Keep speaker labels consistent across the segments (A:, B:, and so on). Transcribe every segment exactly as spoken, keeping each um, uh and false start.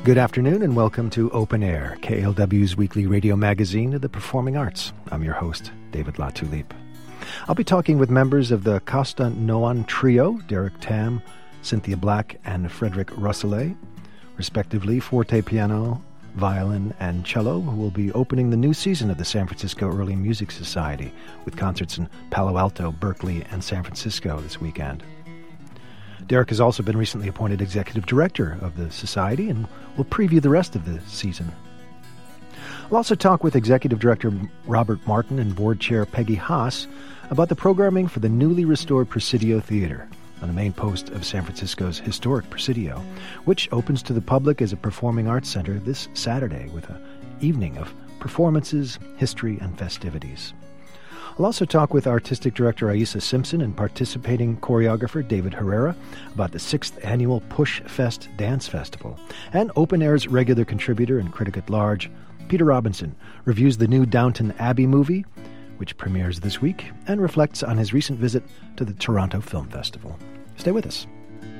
A: Good afternoon and welcome to Open Air, K L W's weekly radio magazine of the performing arts. I'm your host, David Latulippe. I'll be talking with members of the Costa Noan Trio, Derek Tam, Cynthia Black, and Frederick Russelet, respectively forte piano, violin, and cello, who will be opening the new season of the San Francisco Early Music Society with concerts in Palo Alto, Berkeley, and San Francisco this weekend. Derek has also been recently appointed executive director of the Society and will preview the rest of the season. I'll also talk with executive director Robert Martin and board chair Peggy Haas about the programming for the newly restored Presidio Theater on the main post of San Francisco's historic Presidio, which opens to the public as a performing arts center this Saturday with an evening of performances, history, and festivities. I'll also talk with artistic director Aissa Simpson and participating choreographer David Herrera about the sixth annual Push Fest Dance Festival. And Open Air's regular contributor and critic at large, Peter Robinson, reviews the new Downton Abbey movie, which premieres this week, and reflects on his recent visit to the Toronto Film Festival. Stay with us.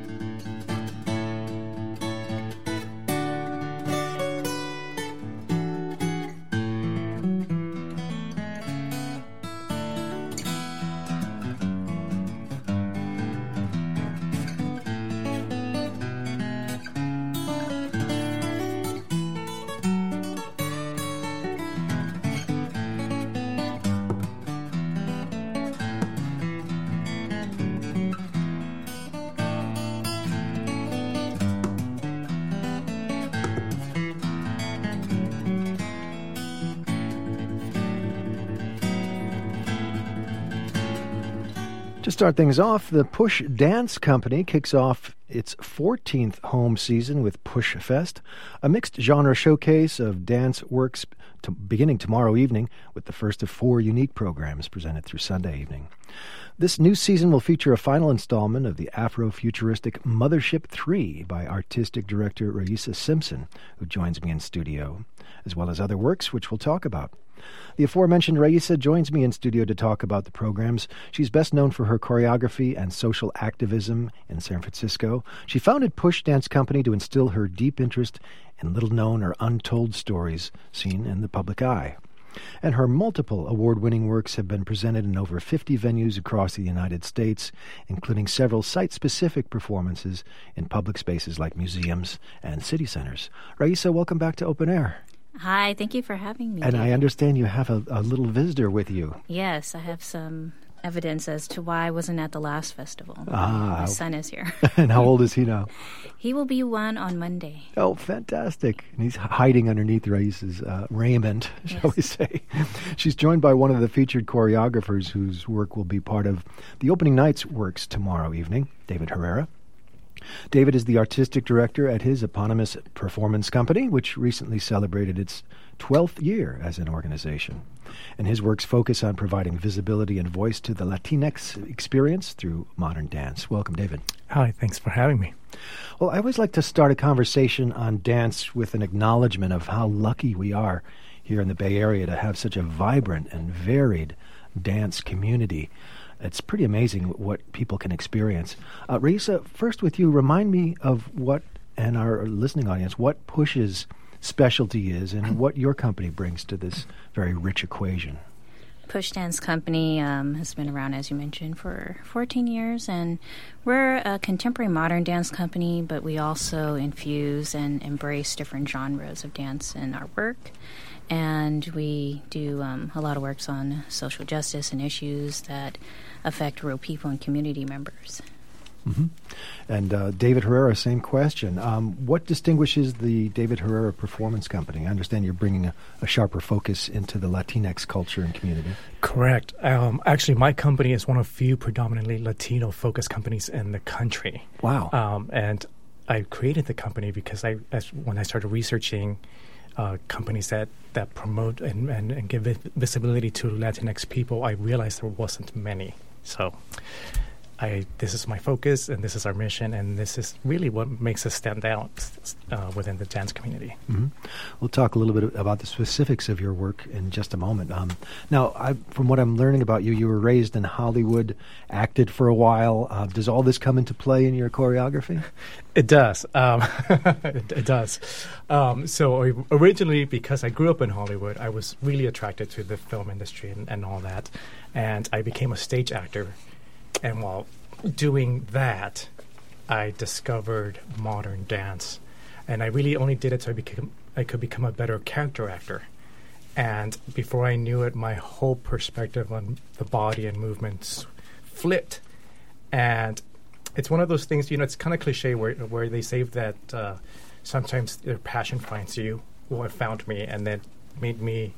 A: To start things off, the Push Dance Company kicks off its fourteenth home season with Push Fest, a mixed genre showcase of dance works to beginning tomorrow evening with the first of four unique programs presented through Sunday evening. This new season will feature a final installment of the Afro-futuristic Mothership three by artistic director Aissa Simpson, who joins me in studio, as well as other works which we'll talk about. The aforementioned Aissa joins me in studio to talk about the programs. She's best known for her choreography and social activism in San Francisco. She founded Push Dance Company to instill her deep interest in little-known or untold stories seen in the public eye. And her multiple award-winning works have been presented in over fifty venues across the United States, including several site-specific performances in public spaces like museums and city centers. Aissa, welcome back to Open Air.
B: Hi, thank you for having me.
A: And
B: David.
A: I understand you have a, a little visitor with you.
B: Yes, I have some evidence as to why I wasn't at the last festival.
A: Ah.
B: My son is here.
A: And how old is he now?
B: He will be one on Monday.
A: Oh, fantastic. And he's hiding underneath Aissa's uh, raiment, shall
B: Yes.
A: we say. She's joined by one of the featured choreographers whose work will be part of the opening night's works tomorrow evening, David Herrera. David is the artistic director at his eponymous performance company, which recently celebrated its twelfth year as an organization. And his works focus on providing visibility and voice to the Latinx experience through modern dance. Welcome, David.
C: Hi, thanks for having me.
A: Well, I always like to start a conversation on dance with an acknowledgement of how lucky we are here in the Bay Area to have such a vibrant and varied dance community. It's pretty amazing what people can experience. Uh, Aissa, first with you, remind me of what, and our listening audience, what Push's specialty is and what your company brings to this very rich equation.
B: Push Dance Company um, has been around, as you mentioned, for fourteen years, and we're a contemporary modern dance company, but we also infuse and embrace different genres of dance in our work. And we do um, a lot of works on social justice and issues that affect real people and community members.
A: Mm-hmm. And uh, David Herrera, same question. Um, what distinguishes the David Herrera Performance Company? I understand you're bringing a, a sharper focus into the Latinx culture and community.
C: Correct. Um, actually, my company is one of few predominantly Latino-focused companies in the country.
A: Wow.
C: Um, and I created the company because I, as, when I started researching uh, companies that, that promote and, and, and give visibility to Latinx people, I realized there wasn't many. So I this is my focus, and this is our mission, and this is really what makes us stand out uh, within the dance community.
A: Mm-hmm. We'll talk a little bit about the specifics of your work in just a moment. Um, now, I, from what I'm learning about you, you were raised in Hollywood, acted for a while. Uh, does all this come into play in your choreography?
C: It does. Um, it, it does. Um, so originally, because I grew up in Hollywood, I was really attracted to the film industry and, and all that, and I became a stage actor. And while doing that, I discovered modern dance. And I really only did it so I, became, I could become a better character actor. And before I knew it, my whole perspective on the body and movements flipped. And it's one of those things, you know, it's kind of cliche where, where they say that uh, sometimes your passion finds you. Well, it found me, and that made me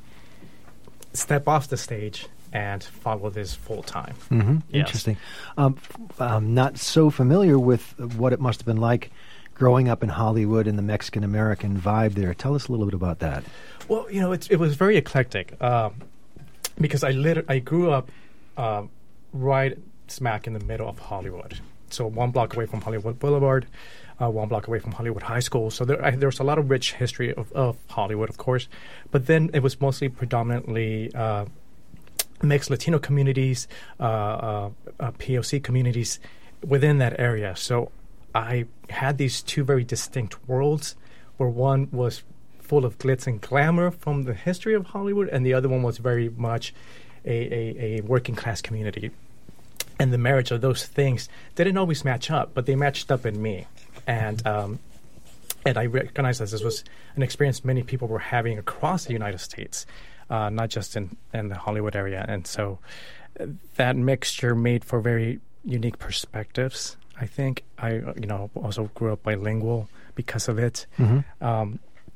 C: step off the stage and follow this full time.
A: Mm-hmm.
C: Yes.
A: Interesting. Um, f- I'm not so familiar with what it must have been like growing up in Hollywood and the Mexican-American vibe there. Tell us a little bit about that.
C: Well, you know, it's, it was very eclectic um, because I lit- I grew up uh, right smack in the middle of Hollywood. So one block away from Hollywood Boulevard, uh, one block away from Hollywood High School. So there, I, there was a lot of rich history of, of Hollywood, of course. But then it was mostly predominantly Uh, mixed Latino communities, uh, uh, uh, P O C communities within that area. So I had these two very distinct worlds, where one was full of glitz and glamour from the history of Hollywood, and the other one was very much a, a, a working class community. And the marriage of those things didn't always match up, but they matched up in me. And um, and I recognized that this was an experience many people were having across the United States. Uh, not just in, in the Hollywood area. And so uh, that mixture made for very unique perspectives, I think. I, you know, also grew up bilingual because of it. Mm-hmm. Um,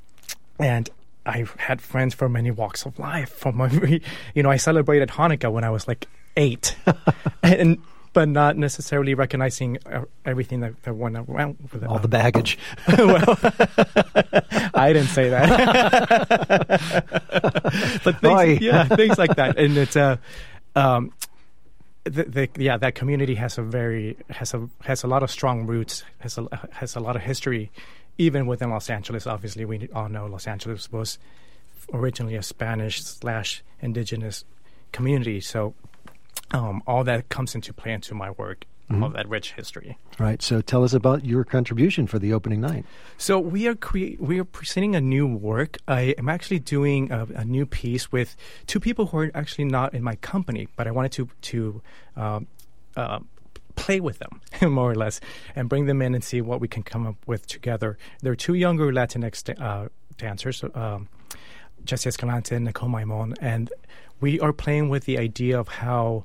C: and I had friends from many walks of life. From every, you know, I celebrated Hanukkah when I was like eight. and but not necessarily recognizing uh, everything that, that went around with it.
A: All the baggage.
C: Well, I didn't say that. But things, yeah, things like that. And it's uh, um, the, the, yeah, that community has a very has a has a lot of strong roots. Has a has a lot of history, even within Los Angeles. Obviously, we all know Los Angeles was originally a Spanish slash indigenous community. So. Um, all that comes into play into my work, mm-hmm. all that rich history.
A: Right. So tell us about your contribution for the opening night.
C: So we are crea- we are presenting a new work. I am actually doing a, a new piece with two people who are actually not in my company, but I wanted to to um, uh, play with them more or less and bring them in and see what we can come up with together. They're two younger Latinx uh, dancers, um, Jessie Escalante and Nicole Maimon, and we are playing with the idea of how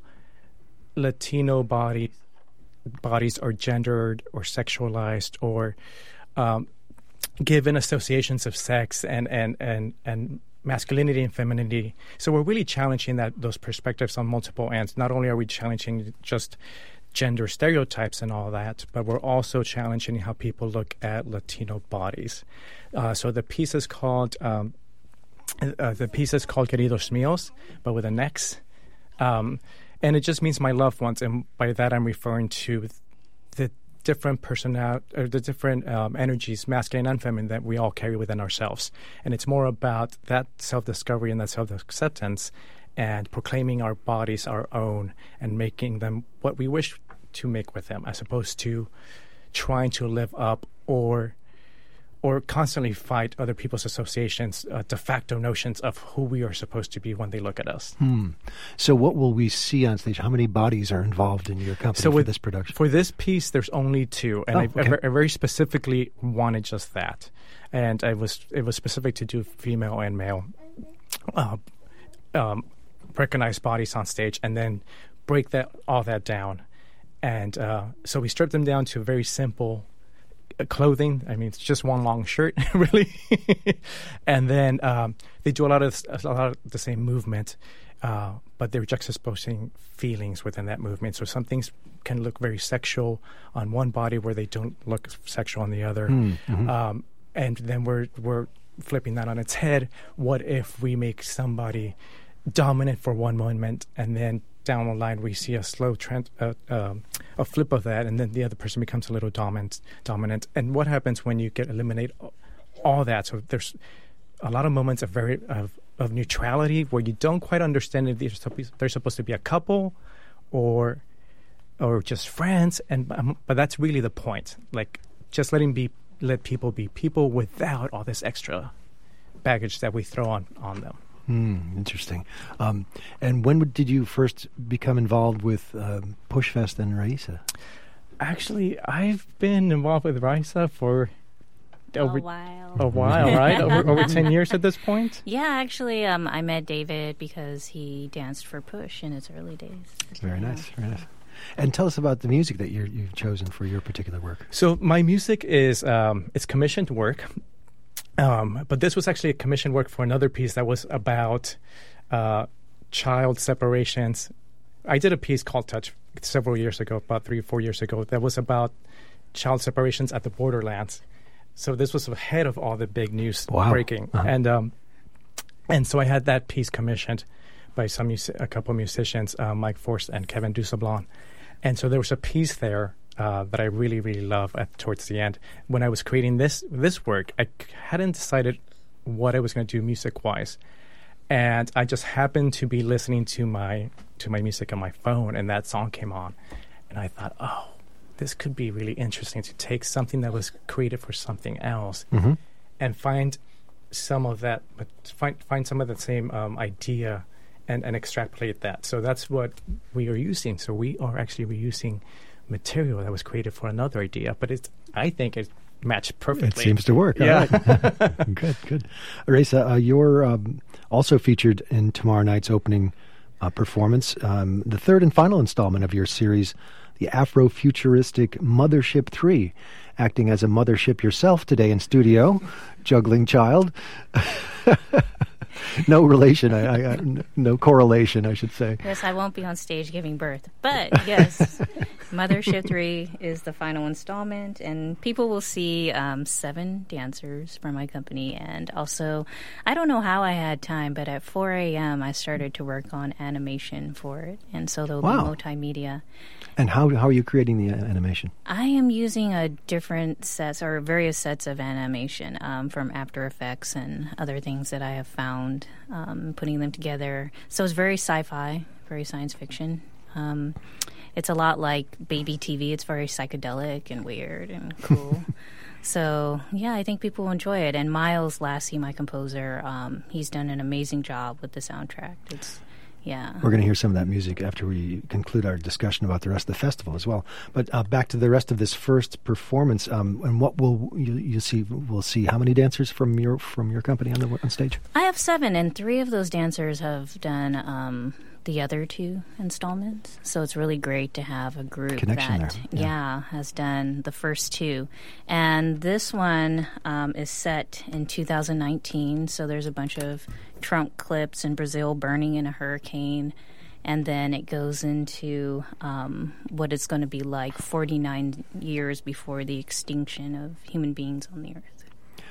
C: Latino body, bodies are gendered or sexualized or um, given associations of sex and, and, and, and masculinity and femininity. So we're really challenging that those perspectives on multiple ends. Not only are we challenging just gender stereotypes and all that, but we're also challenging how people look at Latino bodies. Uh, so the piece is called um, uh, the piece is called Queridos Míos, but with an X. Um, And it just means my loved ones, and by that I'm referring to the different personal, or the different um, energies, masculine and feminine, that we all carry within ourselves. And it's more about that self-discovery and that self-acceptance, and proclaiming our bodies our own and making them what we wish to make with them, as opposed to trying to live up or or constantly fight other people's associations, uh, de facto notions of who we are supposed to be when they look at us.
A: Hmm. So what will we see on stage? How many bodies are involved in your company
C: so
A: for
C: with,
A: this production?
C: For this piece, there's only two, and
A: oh,
C: I,
A: okay.
C: I, I very specifically wanted just that. And I was it was specific to do female and male uh, um, recognized bodies on stage, and then break that all that down. And uh, so we stripped them down to very simple clothing. I mean, it's just one long shirt, really. And then um, they do a lot of a lot of the same movement, uh, but they're juxtaposing feelings within that movement. So some things can look very sexual on one body where they don't look sexual on the other. Mm-hmm. Um, and then we're we're flipping that on its head. What if we make somebody dominant for one moment and then down the line we see a slow trend, uh, um, a flip of that, and then the other person becomes a little dominant. Dominant, and what happens when you get eliminate all that? So there's a lot of moments of very of, of neutrality where you don't quite understand if they're supposed, they're supposed to be a couple, or or just friends, and um, but that's really the point. Like just letting be let people be people without all this extra baggage that we throw on on them.
A: Mm, interesting. Um, and when would, did you first become involved with uh, Pushfest and Raisa?
C: Actually, I've been involved with Raisa for over
B: a while.
C: A while, right? over, over ten years at this point?
B: Yeah, actually, um, I met David because he danced for Push in its early days.
A: Very
B: yeah.
A: nice, very nice. And tell us about the music that you're, you've chosen for your particular work.
C: So my music is um, it's commissioned work. Um, but this was actually a commission work for another piece that was about uh, child separations. I did a piece called Touch several years ago, about three or four years ago, that was about child separations at the borderlands. So this was ahead of all the big news
A: wow.
C: breaking. Uh-huh. And um, and so I had that piece commissioned by some mus- a couple of musicians, uh, Mike Forst and Kevin Dusablon. And so there was a piece there Uh, that I really, really love at, towards the end. When I was creating this this work, I c- hadn't decided what I was going to do music-wise, and I just happened to be listening to my to my music on my phone, and that song came on, and I thought, oh, this could be really interesting to take something that was created for something else,
A: mm-hmm.
C: and find some of that, but find find some of that same um, idea, and, and extrapolate that. So that's what we are using. So we are actually reusing material that was created for another idea, but it's I think it matched perfectly.
A: It seems to work.
C: Yeah.
A: All right. Good, good. Raisa, uh, you're um, also featured in tomorrow night's opening uh, performance, um, the third and final installment of your series, the Afrofuturistic Mothership three, acting as a mothership yourself today in studio, juggling child. No relation, I, I, I, no correlation, I should say.
B: Yes, I won't be on stage giving birth. But, yes, Mothership three is the final installment, and people will see um, seven dancers from my company. And also, I don't know how I had time, but at four a.m. I started to work on animation for it. And so there'll
A: wow.
B: be multimedia.
A: And how how are you creating the uh, animation?
B: I am using a different sets or various sets of animation um, from After Effects and other things that I have found, um, putting them together. So it's very sci-fi, very science fiction. Um, it's a lot like baby T V. It's very psychedelic and weird and cool. So, yeah, I think people will enjoy it. And Miles Lassie, my composer, um, he's done an amazing job with the soundtrack. It's Yeah.
A: We're going to hear some of that music after we conclude our discussion about the rest of the festival as well. But uh, back to the rest of this first performance, um, and what will you, you see? We'll see how many dancers from your from your company on the on stage.
B: I have seven, and three of those dancers have done um, the other two installments. So it's really great to have a group
A: Connection
B: that
A: there. Yeah.
B: yeah has done the first two, and this one um, is set in two thousand nineteen. So there's a bunch of Trump clips in Brazil burning in a hurricane, and then it goes into um, what it's going to be like forty-nine years before the extinction of human beings on the earth.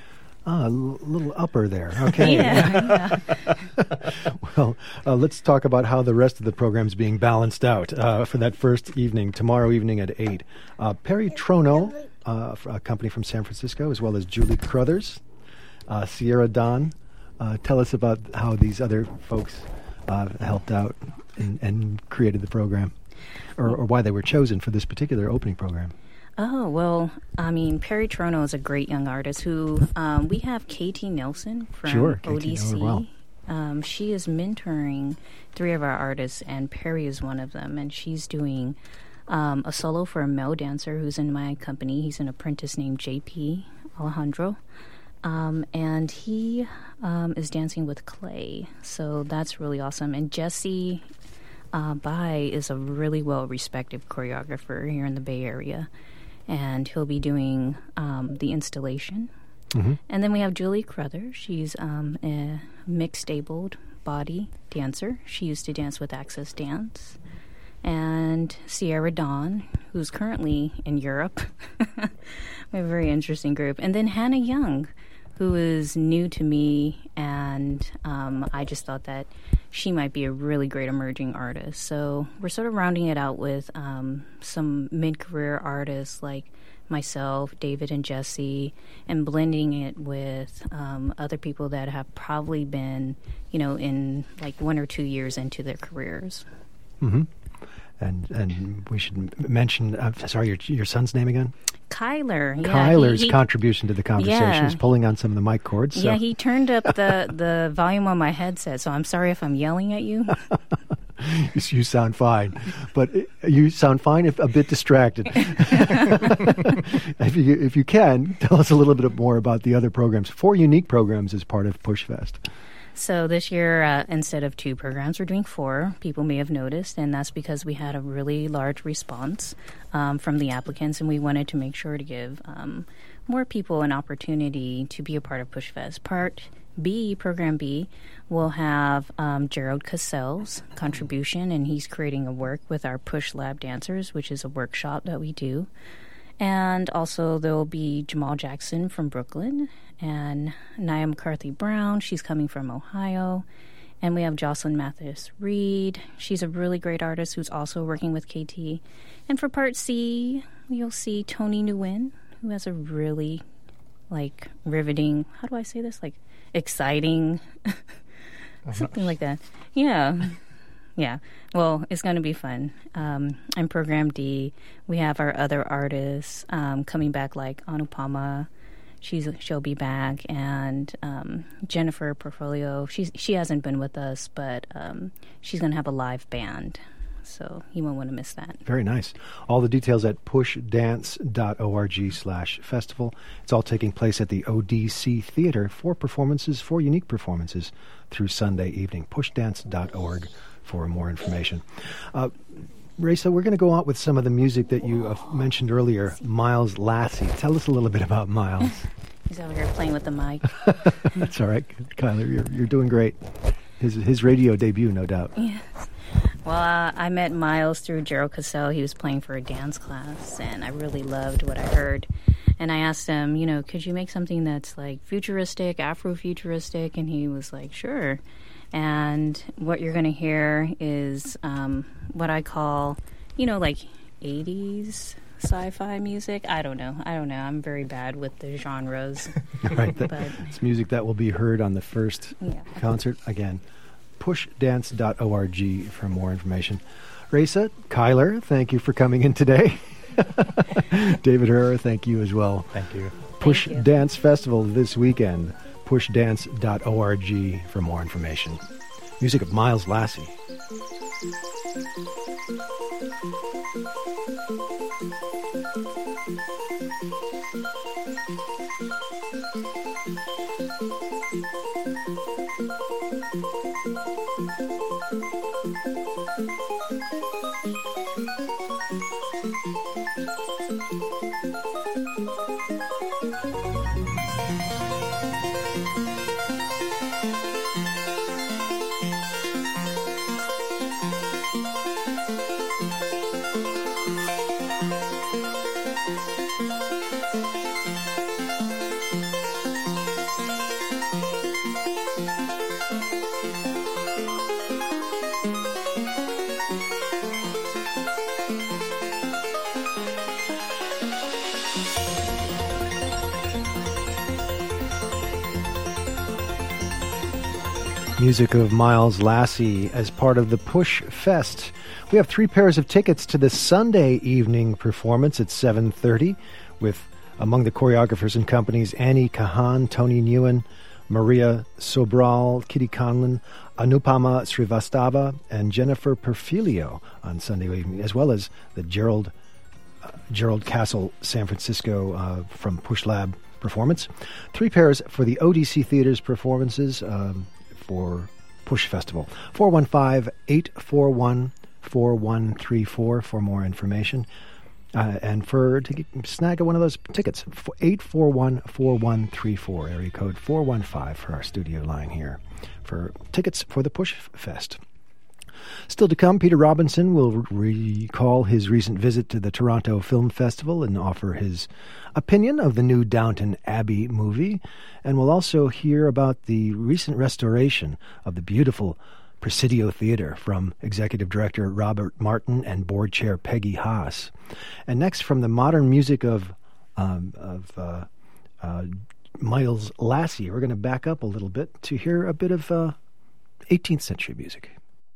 A: Ah, a l- little upper there. Okay.
B: Yeah, yeah.
A: Well, uh, let's talk about how the rest of the program is being balanced out uh, for that first evening, tomorrow evening at eight. Uh, Perry Trono, uh, a company from San Francisco, as well as Julie Crothers, uh, Sierra Dawn. Uh, tell us about how these other folks uh, helped out and, and created the program, or, or why they were chosen for this particular opening program.
B: Oh, well, I mean, Perry Trono is a great young artist who, um, we have Katie Nelson from
A: sure,
B: O D C.
A: Katie, well.
B: Um, she is mentoring three of our artists, and Perry is one of them, and she's doing um, a solo for a male dancer who's in my company. He's an apprentice named J P Alejandro. Um, and he um, is dancing with clay, so that's really awesome. And Jesse uh, Bai is a really well-respected choreographer here in the Bay Area, and he'll be doing um, the installation. Mm-hmm. And then we have Julie Crothers. She's um, a mixed-abled body dancer. She used to dance with Access Dance. And Sierra Dawn, who's currently in Europe. We have a very interesting group. And then Hannah Young, who is new to me, and um, I just thought that she might be a really great emerging artist. So we're sort of rounding it out with um, some mid-career artists like myself, David and Jesse, and blending it with um, other people that have probably been, you know, in like one or two years into their careers.
A: Mm-hmm. And and we should mention, uh, sorry, your your son's name again?
B: Kyler. Yeah,
A: Kyler's
B: he, he,
A: contribution to the conversation
B: yeah.
A: is pulling on some of the mic cords. So.
B: Yeah, he turned up the, the volume on my headset, so I'm sorry if I'm yelling at you.
A: You sound fine, but you sound fine if a bit distracted. if you if you can, tell us a little bit more about the other programs. Four unique programs as part of PushFest.
B: So this year, uh, instead of two programs, we're doing four. People may have noticed, and that's because we had a really large response um, from the applicants, and we wanted to make sure to give um, more people an opportunity to be a part of PushFest. Part B, Program B, will have um, Gerald Cassell's contribution, and he's creating a work with our Push Lab dancers, which is a workshop that we do. And also there will be Jamal Jackson from Brooklyn and Nia McCarthy Brown. She's coming from Ohio. And we have Jocelyn Mathis Reed. She's a really great artist who's also working with K T. And for Part C, you'll see Tony Nguyen, who has a really, like, riveting, how do I say this? Like, exciting, something like that. Yeah. Yeah, well, it's going to be fun. Um, in Program D, we have our other artists um, coming back, like Anupama. She's she'll be back, and um, Jennifer Portfolio. She's she hasn't been with us, but um, she's going to have a live band, so you won't want to miss that.
A: Very nice. All the details at pushdance.org slash festival. It's all taking place at the O D C Theater. Four performances, four unique performances through Sunday evening. pushdance dot org. For more information. Uh, Raisa, we're going to go out with some of the music that you uh, mentioned earlier, Miles Lassie. Tell us a little bit about Miles.
B: He's over here playing with the mic.
A: That's all right, Kyler. You're, you're doing great. His his radio debut, no doubt.
B: Yes. Well, uh, I met Miles through Gerald Cassell. He was playing for a dance class, and I really loved what I heard. And I asked him, you know, could you make something that's like futuristic, Afrofuturistic? And he was like, sure. And what you're going to hear is um, what I call, you know, like eighties sci-fi music. I don't know. I don't know. I'm very bad with the genres.
A: Right. That, it's music that will be heard on the first
B: yeah.
A: concert. Again, pushdance dot org for more information. Raisa, Kyler, thank you for coming in today. David Herrera, thank you as well.
C: Thank you.
A: Push
B: Thank you.
A: Dance Festival this weekend. pushdance dot org for more information. Music of Miles Lassie. Music of Miles Lassie as part of the Push Fest. We have three pairs of tickets to the Sunday evening performance at seven thirty with, among the choreographers and companies, Annie Kahan, Tony Nguyen, Maria Sobral, Kitty Conlon, Anupama Srivastava, and Jennifer Perfilio on Sunday evening, as well as the Gerald uh, Gerald Castle San Francisco uh, from Push Lab performance. Three pairs for the O D C Theater's performances um, for Push Festival. four one five, eight four one, four one three four for more information. Uh, and for to get, snag one of those tickets, eight four one, four one three four, area code four one five for our studio line here for tickets for the Push Fest. Still to come, Peter Robinson will recall his recent visit to the Toronto Film Festival and offer his opinion of the new Downton Abbey movie. And we'll also hear about the recent restoration of the beautiful Presidio Theater from Executive Director Robert Martin and Board Chair Peggy Haas. And next, from the modern music of, um, of uh, uh, Miles Lassie, we're going to back up a little bit to hear a bit of uh, eighteenth century music.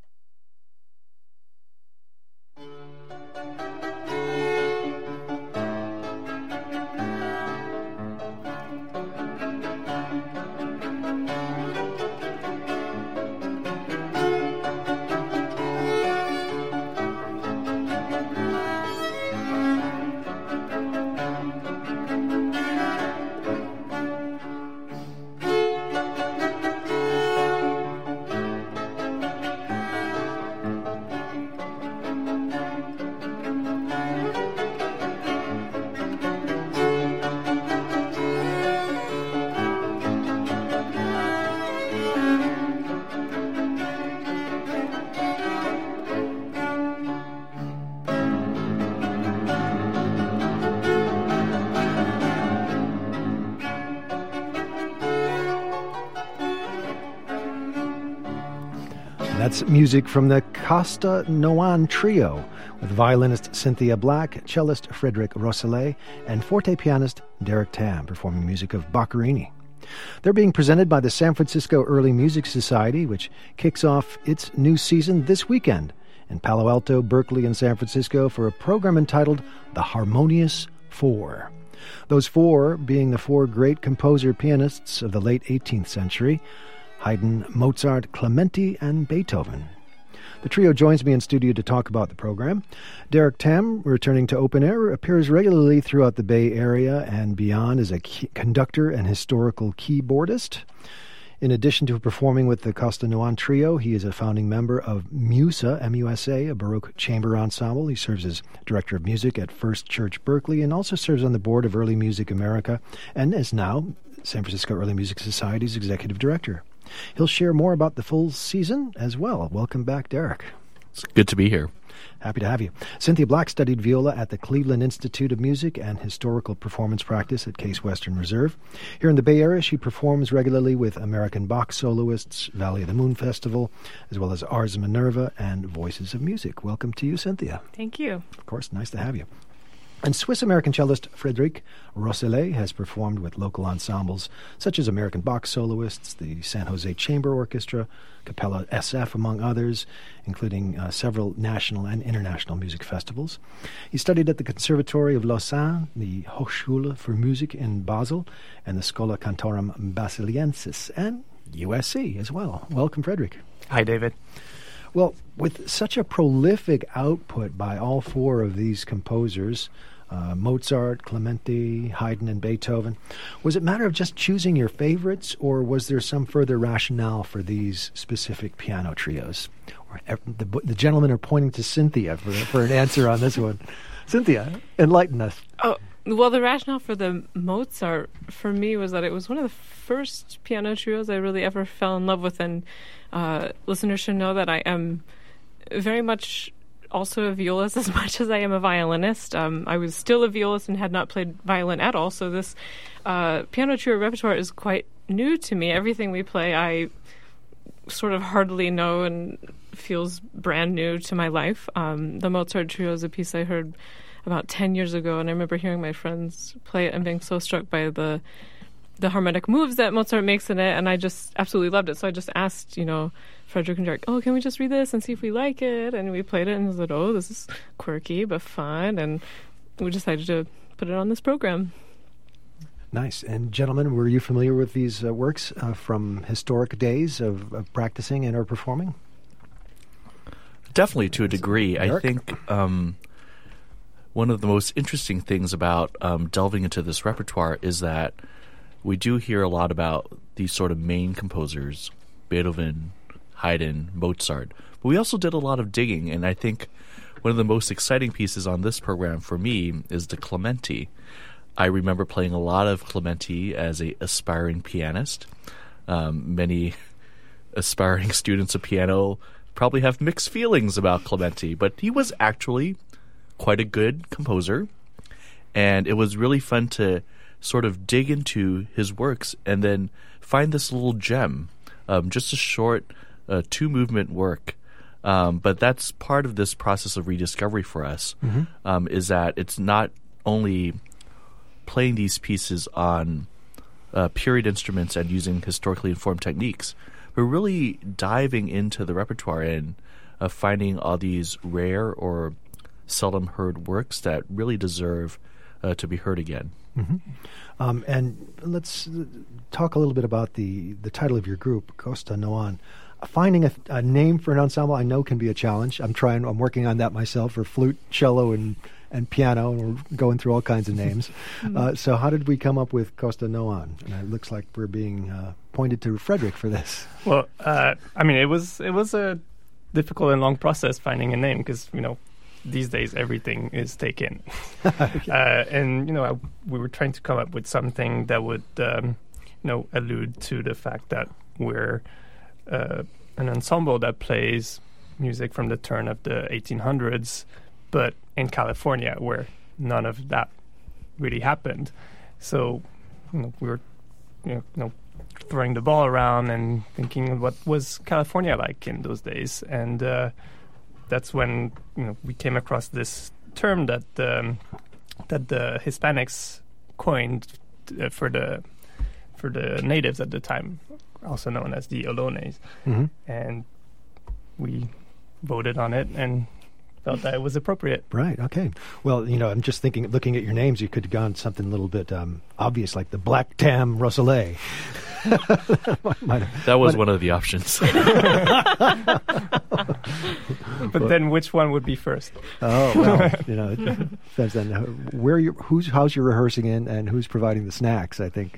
A: That's music from the Costa Noan Trio with violinist Cynthia Black, cellist Frederic Rosselet, and forte pianist Derek Tam performing music of Boccherini. They're being presented by the San Francisco Early Music Society, which kicks off its new season this weekend in Palo Alto, Berkeley, and San Francisco for a program entitled The Harmonious Four. Those four being the four great composer-pianists of the late eighteenth century, Haydn, Mozart, Clementi, and Beethoven. The trio joins me in studio to talk about the program. Derek Tam, returning to open air, appears regularly throughout the Bay Area and beyond as a key conductor and historical keyboardist. In addition to performing with the Costa Noan Trio, he is a founding member of MUSA, M U S A, a Baroque chamber ensemble. He serves as director of music at First Church Berkeley and also serves on the board of Early Music America and is now San Francisco Early Music Society's executive director. He'll share more about the full season as well. Welcome back, Derek.
D: It's good to be here.
A: Happy to have you. Cynthia Black studied viola at the Cleveland Institute of Music and Historical Performance Practice at Case Western Reserve. Here in the Bay Area, she performs regularly with American Bach soloists, Valley of the Moon Festival, as well as Ars Minerva and Voices of Music. Welcome to you, Cynthia.
E: Thank you.
A: Of course, nice to have you. And Swiss-American cellist Frederic Rosselet has performed with local ensembles such as American Bach soloists, the San Jose Chamber Orchestra, Capella S F, among others, including uh, several national and international music festivals. He studied at the Conservatory of Lausanne, the Hochschule für Musik in Basel, and the Schola Cantorum Basiliensis, and U S C as well. Welcome, Frederic.
C: Hi, David.
A: Well, with such a prolific output by all four of these composers, uh, Mozart, Clementi, Haydn, and Beethoven, was it a matter of just choosing your favorites, or was there some further rationale for these specific piano trios? Or, the, the gentlemen are pointing to Cynthia for, for an answer on this one. Cynthia, enlighten us.
E: Oh, well, the rationale for the Mozart for me was that it was one of the first piano trios I really ever fell in love with, and uh, listeners should know that I am very much also a violist as much as I am a violinist. Um, I was still a violist and had not played violin at all, so this uh, piano trio repertoire is quite new to me. Everything we play I sort of hardly know and feels brand new to my life. Um, the Mozart trio is a piece I heard about ten years ago, and I remember hearing my friends play it and being so struck by the the harmonic moves that Mozart makes in it, and I just absolutely loved it. So I just asked, you know, Frederic and Derek, oh, can we just read this and see if we like it? And we played it, and I said, oh, this is quirky but fun, and we decided to put it on this program.
A: Nice. And gentlemen, were you familiar with these uh, works uh, from historic days of, of practicing and or performing?
D: Definitely, to a degree.
A: Derek?
D: I think um, one of the most interesting things about um, delving into this repertoire is that we do hear a lot about these sort of main composers, Beethoven, Haydn, Mozart. But we also did a lot of digging, and I think one of the most exciting pieces on this program for me is the Clementi. I remember playing a lot of Clementi as a aspiring pianist. Um, many aspiring students of piano probably have mixed feelings about Clementi, but he was actually quite a good composer, and it was really fun to sort of dig into his works and then find this little gem, um, just a short uh, two movement work. Um, but that's part of this process of rediscovery for us, mm-hmm. um, is that it's not only playing these pieces on uh, period instruments and using historically informed techniques, but really diving into the repertoire and uh, finding all these rare or seldom heard works that really deserve uh, to be heard again.
A: Mm-hmm. Um, and let's talk a little bit about the, the title of your group, Costa Noan. Finding a, a name for an ensemble I know can be a challenge. I'm trying. I'm working on that myself for flute, cello, and and piano, and we're going through all kinds of names. uh, so how did we come up with Costa Noan? And it looks like we're being uh, pointed to Frederick for this.
F: Well, uh, I mean, it was it was a difficult and long process finding a name because, you know, these days everything is taken. okay. uh, and, you know, I, we were trying to come up with something that would, um, you know, allude to the fact that we're uh, an ensemble that plays music from the turn of the eighteen hundreds, but in California where none of that really happened. So, you know, we were, you know, you know throwing the ball around and thinking of what was California like in those days. And uh, that's when, you know, we came across this term that um, that the Hispanics coined uh, for the for the natives at the time, also known as the Olones. Mm-hmm. And we voted on it and felt that it was appropriate.
A: Right, okay. Well, you know, I'm just thinking, looking at your names, you could have gone something a little bit um, obvious, like the Black Tam Rosalie. might have,
D: that was
A: might
D: one of the options.
F: But then which one would be first?
A: Oh, well, you know, it depends on where you, who's, how's your rehearsing in and who's providing the snacks, I think.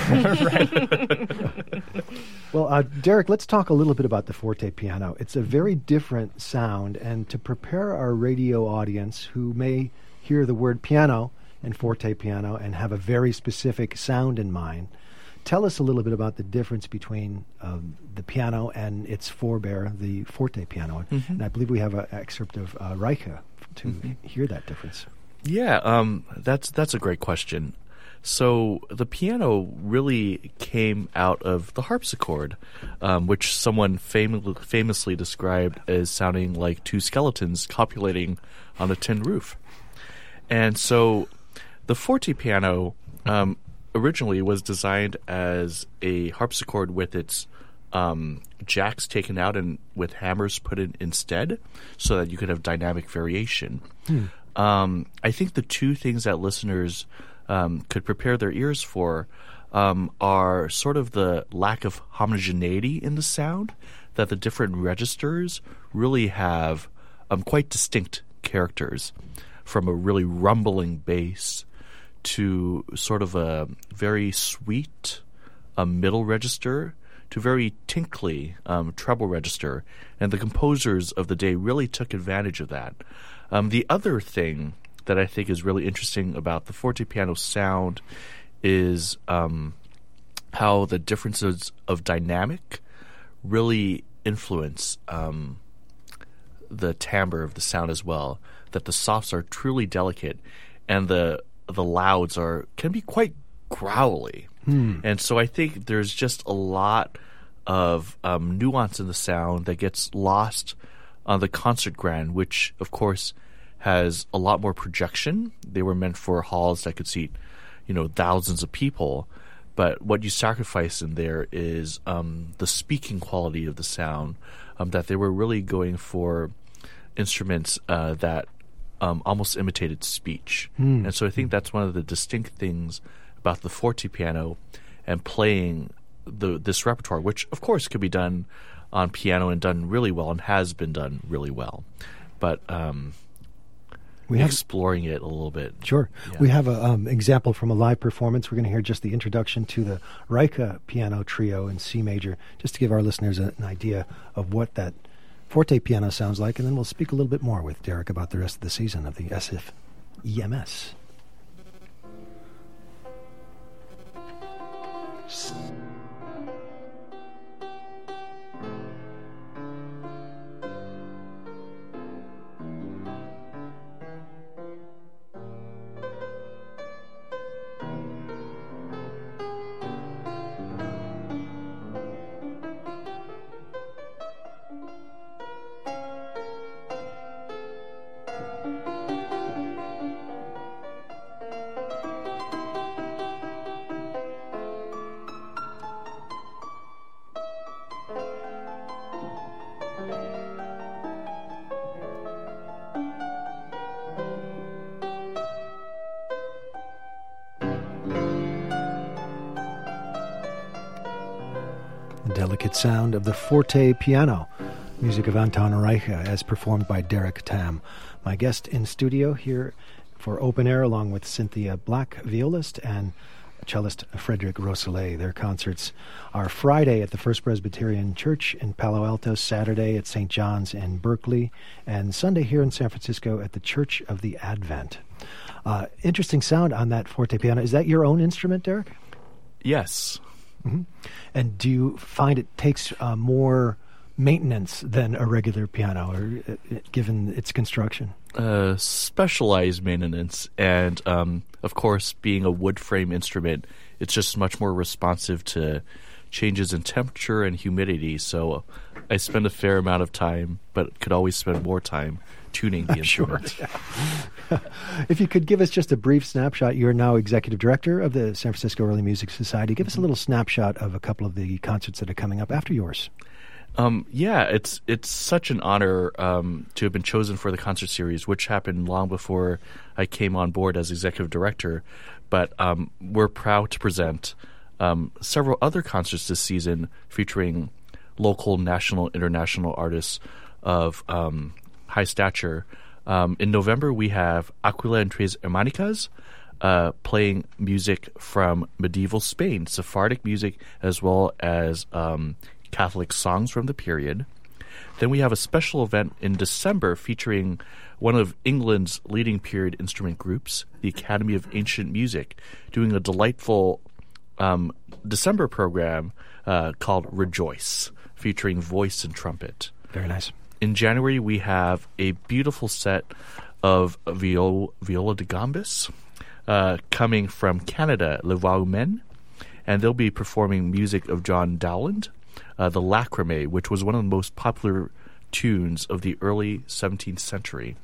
A: Well, uh, Derek, let's talk a little bit about the forte piano. It's a very different sound, and to prepare our radio audience who may hear the word piano and forte piano and have a very specific sound in mind, tell us a little bit about the difference between um, the piano and its forebear, the forte piano. Mm-hmm. And I believe we have an excerpt of uh, Reiche to mm-hmm. hear that difference.
D: Yeah, um, that's that's a great question. So the piano really came out of the harpsichord, um, which someone fam- famously described as sounding like two skeletons copulating on a tin roof. And so the forte piano um, originally was designed as a harpsichord with its um, jacks taken out and with hammers put in instead, so that you could have dynamic variation. Hmm. Um, I think the two things that listeners um, could prepare their ears for um, are sort of the lack of homogeneity in the sound, that the different registers really have um, quite distinct characters, from a really rumbling bass to sort of a very sweet a middle register to very tinkly um, treble register. And the composers of the day really took advantage of that. Um, the other thing that I think is really interesting about the forte piano sound is um, how the differences of dynamic really influence um, the timbre of the sound as well, that the softs are truly delicate and the the louds are can be quite growly. Hmm. And so I think there's just a lot of um, nuance in the sound that gets lost on the concert grand, which, of course, has a lot more projection. They were meant for halls that could seat, you know, thousands of people. But what you sacrifice in there is um, the speaking quality of the sound, um, that they were really going for instruments uh, that um, almost imitated speech. Hmm. And so I think that's one of the distinct things about the forte piano and playing the this repertoire, which, of course, could be done on piano and done really well and has been done really well. But um, we have, exploring it a little bit.
A: Sure.
D: Yeah.
A: We have an um, example from a live performance. We're going to hear just the introduction to the Reiche piano trio in C major, just to give our listeners a, an idea of what that forte piano sounds like, and then we'll speak a little bit more with Derek about the rest of the season of the S F E M S. delicate sound of the forte piano, music of Anton Reicha, as performed by Derek Tam. My guest in studio here for Open Air, along with Cynthia Black, violist, and cellist Frederick Rosselet. Their concerts are Friday at the First Presbyterian Church in Palo Alto, Saturday at Saint John's in Berkeley, and Sunday here in San Francisco at the Church of the Advent. Uh, interesting sound on that forte piano. Is that your own instrument, Derek?
D: Yes.
A: Mm-hmm. And do you find it takes uh, more maintenance than a regular piano, or uh, given its construction?
D: Uh, specialized maintenance, and um, of course, being a wood frame instrument, it's just much more responsive to changes in temperature and humidity. So I spend a fair amount of time, but could always spend more time tuning the
A: I'm
D: instrument.
A: Sure. If you could give us just a brief snapshot, you're now executive director of the San Francisco Early Music Society. Give us a little snapshot of a couple of the concerts that are coming up after yours.
D: Um, yeah, it's it's such an honor um, to have been chosen for the concert series, which happened long before I came on board as executive director. But um, we're proud to present um, several other concerts this season featuring local, national, international artists of um, high stature. Um, in November, we have Aquila and Tres Hermanicas uh, playing music from medieval Spain, Sephardic music, as well as um, Catholic songs from the period. Then we have a special event in December featuring one of England's leading period instrument groups, the Academy of Ancient Music, doing a delightful um, December program uh, called Rejoice, featuring voice and trumpet.
A: Very nice.
D: In January, we have a beautiful set of viol- viola de gambis uh, coming from Canada, Le Voix Humaine, and they'll be performing music of John Dowland, uh, the Lacrimée, which was one of the most popular tunes of the early seventeenth century.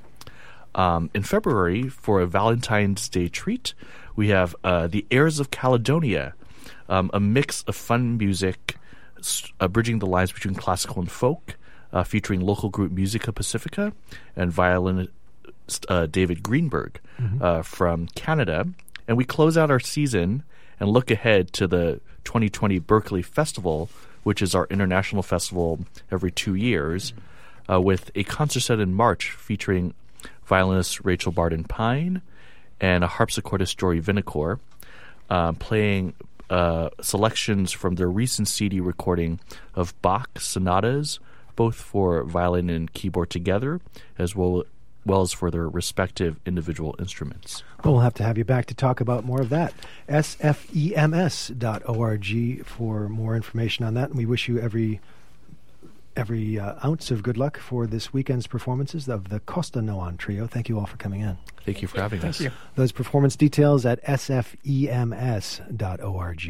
D: Um, in February, for a Valentine's Day treat, we have uh, the Airs of Caledonia, um, a mix of fun music, uh, bridging the lines between classical and folk, Uh, featuring local group Musica Pacifica and violinist uh, David Greenberg mm-hmm. uh, from Canada. And we close out our season and look ahead to the twenty twenty Berkeley Festival, which is our international festival every two years, mm-hmm. uh, with a concert set in March featuring violinist Rachel Barden Pine and a harpsichordist Jory Vinacore, uh, playing uh, selections from their recent C D recording of Bach sonatas, both for violin and keyboard together, as well, well as for their respective individual instruments.
A: Well, we'll have to have you back to talk about more of that. S F E M S dot org for more information on that. And we wish you every every uh, ounce of good luck for this weekend's performances of the Costa Noan Trio. Thank you all for coming in.
D: Thank you for having
F: Thank
D: us.
F: You.
A: Those performance details at S F E M S dot org.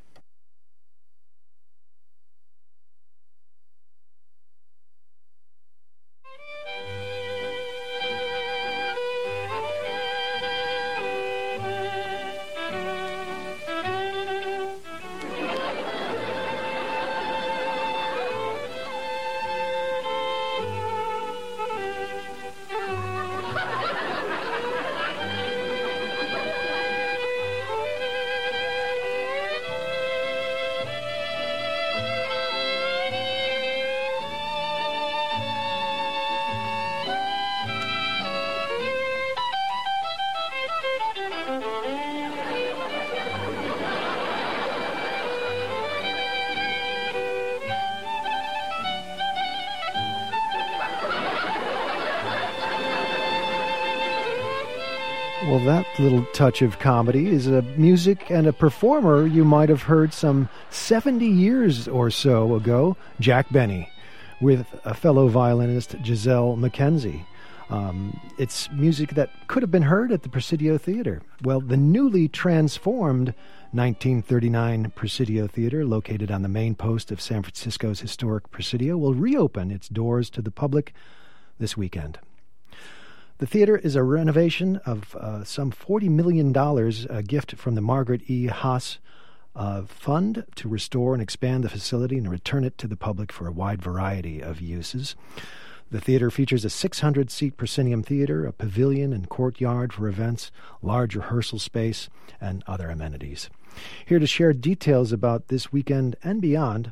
A: Well, that little touch of comedy is a music and a performer you might have heard some seventy years or so ago, Jack Benny, with a fellow violinist, Giselle Mackenzie. Um, it's music that could have been heard at the Presidio Theater. Well, the newly transformed nineteen thirty-nine Presidio Theater, located on the main post of San Francisco's historic Presidio, will reopen its doors to the public this weekend. The theater is a renovation of uh, some forty million dollars, a gift from the Margaret E. Haas uh, Fund to restore and expand the facility and return it to the public for a wide variety of uses. The theater features a six hundred seat proscenium theater, a pavilion and courtyard for events, large rehearsal space, and other amenities. Here to share details about this weekend and beyond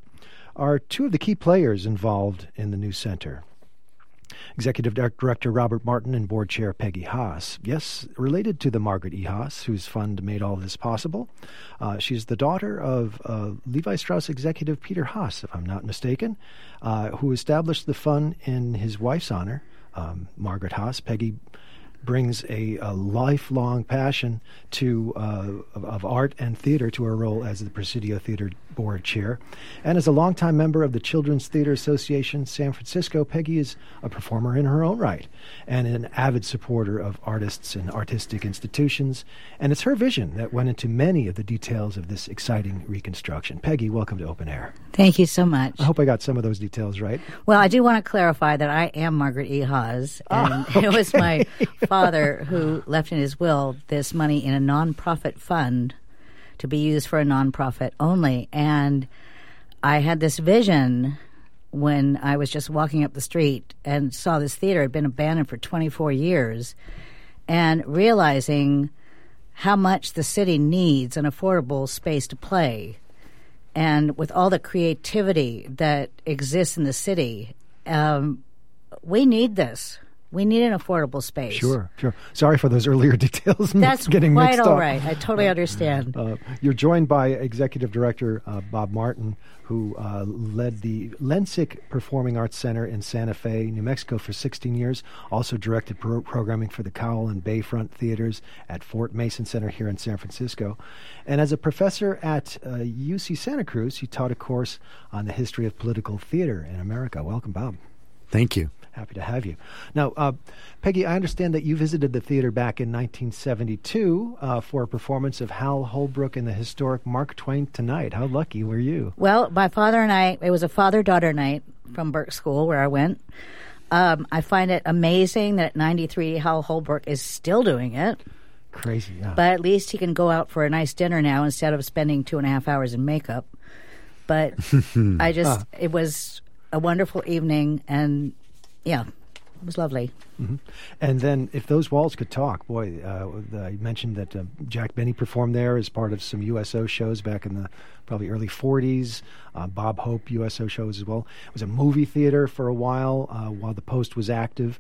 A: are two of the key players involved in the new center. Executive Director Robert Martin and Board Chair Peggy Haas. Yes, related to the Margaret E. Haas, whose fund made all this possible. Uh, she's the daughter of uh, Levi Strauss executive Peter Haas, if I'm not mistaken, uh, who established the fund in his wife's honor, um, Margaret Haas. Peggy brings a, a lifelong passion to uh, of, of art and theater to her role as the Presidio Theater Board Chair. And as a longtime member of the Children's Theater Association San Francisco, Peggy is a performer in her own right and an avid supporter of artists and artistic institutions. And it's her vision that went into many of the details of this exciting reconstruction. Peggy, welcome to Open Air.
G: Thank you so much.
A: I hope I got some of those details right.
G: Well, I do want to clarify that I am Margaret E. Haas, and oh, okay. It was my father who left in his will this money in a nonprofit fund to be used for a nonprofit only. And I had this vision when I was just walking up the street and saw this theater had been abandoned for twenty-four years, and realizing how much the city needs an affordable space to play. And with all the creativity that exists in the city, um, we need this. We need an affordable space.
A: Sure, sure. Sorry for those earlier details.
G: That's
A: getting
G: quite
A: mixed
G: all
A: up.
G: right. I totally understand.
A: Uh, you're joined by Executive Director uh, Bob Martin, who uh, led the Lensic Performing Arts Center in Santa Fe, New Mexico for sixteen years. Also directed pro- programming for the Cowell and Bayfront Theaters at Fort Mason Center here in San Francisco. And as a professor at uh, U C Santa Cruz, he taught a course on the history of political theater in America. Welcome, Bob.
H: Thank you.
A: Happy to have you. Now, uh, Peggy, I understand that you visited the theater back in nineteen seventy-two uh, for a performance of Hal Holbrook in the historic Mark Twain Tonight. How lucky were you?
G: Well, my father and I, it was a father-daughter night from Burke School where I went. Um, I find it amazing that at ninety-three, Hal Holbrook is still doing it.
A: Crazy, yeah.
G: But at least he can go out for a nice dinner now instead of spending two and a half hours in makeup. But I just, ah. it was a wonderful evening, and yeah, it was lovely.
A: Mm-hmm. And then if those walls could talk, boy, uh, I mentioned that uh, Jack Benny performed there as part of some U S O shows back in the probably early forties. Uh, Bob Hope U S O shows as well. It was a movie theater for a while uh, while the Post was active.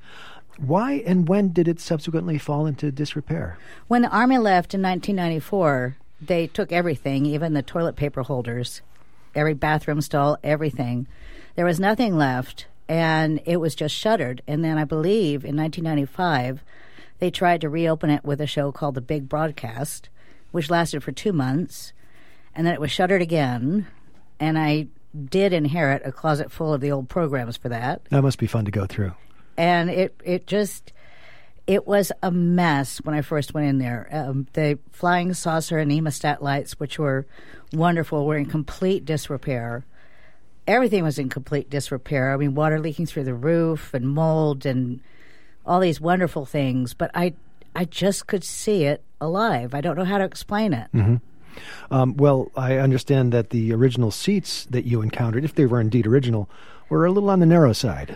A: Why and when did it subsequently fall into disrepair?
G: When the Army left in nineteen ninety-four, they took everything, even the toilet paper holders, every bathroom stall, everything. There was nothing left. And it was just shuttered. And then I believe in nineteen ninety-five, they tried to reopen it with a show called The Big Broadcast, which lasted for two months. And then it was shuttered again. And I did inherit a closet full of the old programs for that.
A: That must be fun to go through.
G: And it, it just, it was a mess when I first went in there. Um, the flying saucer and hemostat lights, which were wonderful, were in complete disrepair. Everything was in complete disrepair. I mean, water leaking through the roof and mold and all these wonderful things. But I I just could see it alive. I don't know how to explain it.
A: Mm-hmm. Um, well, I understand that the original seats that you encountered, if they were indeed original, were a little on the narrow side.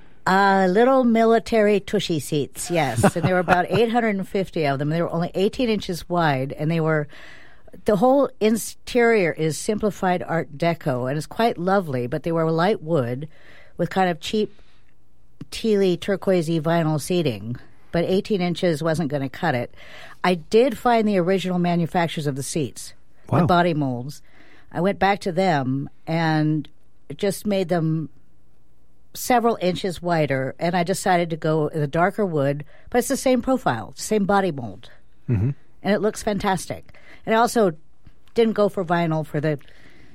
G: Uh, little military tushy seats, yes. And there were about eight hundred fifty of them. They were only eighteen inches wide, and they were... The whole interior is simplified Art Deco, and it's quite lovely, but they were light wood with kind of cheap, tealy, turquoisey vinyl seating. But eighteen inches wasn't going to cut it. I did find the original manufacturers of the seats,
A: wow.
G: the body molds. I went back to them and just made them several inches wider, and I decided to go with a darker wood, but it's the same profile, same body mold.
A: Mm-hmm.
G: And it looks fantastic. And I also didn't go for vinyl for the